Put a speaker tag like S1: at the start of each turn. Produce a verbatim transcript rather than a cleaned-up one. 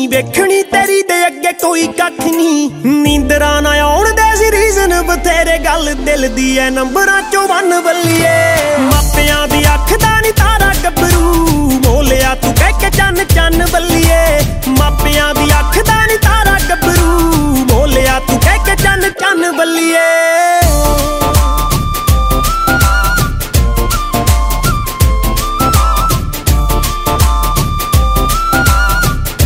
S1: ਵੇਖਣੀ ਤੇਰੀ ਦੇ ਅੱਗੇ ਕੋਈ ਕੱਖ ਨੀ। ਨੀਂਦਰਾਂ ਨਾ ਆਉਣ ਦੇ ਸੀ ਰੀਜ਼ਨ ਬਥੇਰੇ, ਗੱਲ ਦਿਲ ਦੀ ਐ ਨੰਬਰਾਂ ਚੋਂ ਵੰਨ ਬੱਲੀਏ। ਮਾਪਿਆਂ ਦੀ ਅੱਖ ਦਾ ਨੀ ਤਾਰਾ ਗੱਭਰੂ, ਬੋਲਿਆ ਤੂੰ ਕਹਿ ਕੇ ਚੰਨ ਚੰਨ ਬੱਲੀਏ।